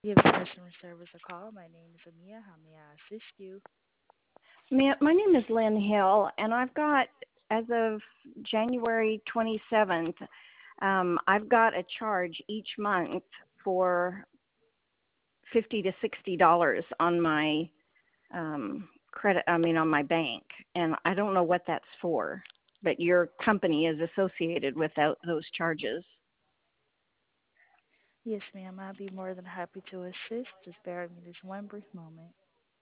Give customer service a call. My name is Amia. How may I assist you? My name is Lynn Hill, and I've got, as of January 27th, I've got a charge each month for $50 to $60 on my credit. I mean, on my bank, and I don't know what that's for. But your company is associated with those charges. Yes, ma'am. I'll be more than happy to assist. Just bear with me just one brief moment.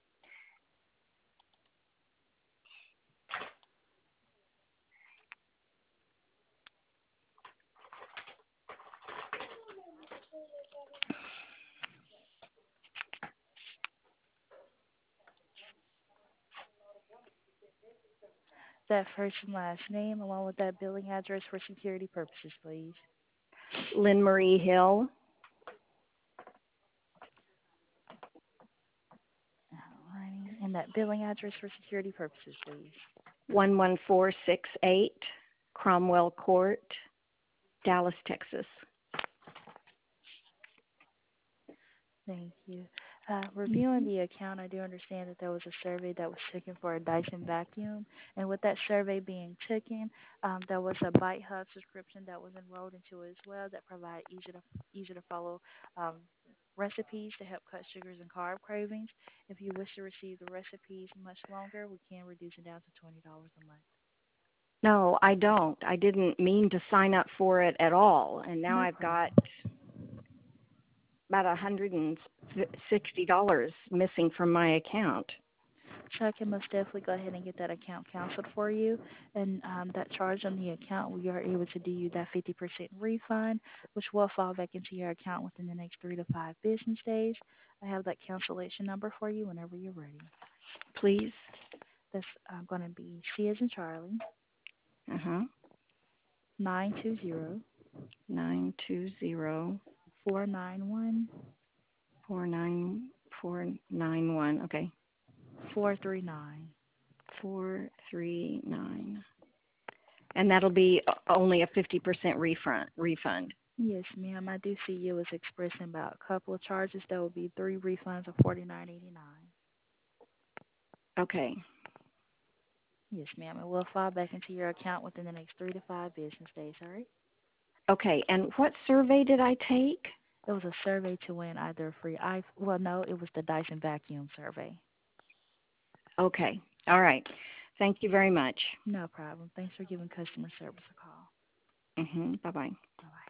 That first and last name, along with that billing address for security purposes, please. Lynn Marie Hill, Alrighty. And that billing address for security purposes, please. 11468 Cromwell Court, Dallas, Texas. Thank you. Reviewing the account, I do understand that there was a survey that was taken for a Dyson vacuum, and with that survey being taken, there was a Bite Hub subscription that was enrolled into it as well that provide easy to follow recipes to help cut sugars and carb cravings. If you wish to receive the recipes much longer, we can reduce it down to $20 a month. No, I don't. I didn't mean to sign up for it at all, and now No I've problem. got about $160 missing from my account. So I can most definitely go ahead and get that account canceled for you. And that charge on the account, we are able to do you that 50% refund, which will fall back into your account within the next 3 to 5 business days. I have that cancellation number for you whenever you're ready. Please. That's going to be C as in Charlie, Uh-huh. 920 920 491 49491. Okay. 439. 439. And that'll be only a 50% refund. Yes, ma'am. I do see you as expressing about a couple of charges. There will be 3 refunds of $49.89. Okay. Yes, ma'am. It will fall back into your account within the next 3 to 5 business days, all right? Okay. And what survey did I take? It was a survey to win either a free well, no, it was the Dyson vacuum survey. Okay. All right. Thank you very much. No problem. Thanks for giving customer service a call. Bye-bye. Bye-bye.